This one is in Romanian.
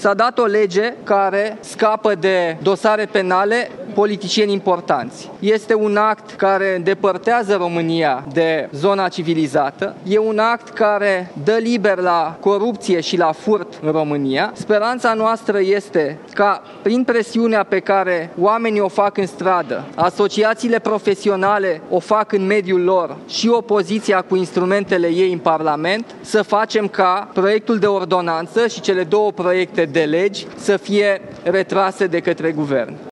S-a dat o lege care scapă de dosare penale politicieni importanți. Este un act care îndepărtează România de zona civilizată. E un act care dă liber la corupție și la furt în România. Speranța noastră este ca, prin presiunea pe care oamenii o fac în stradă, asociațiile profesionale o fac în mediul lor și opoziția cu instrumentele ei în Parlament, să facem ca proiectul de ordonanță și cele două proiecte de legi să fie retrase de către guvern.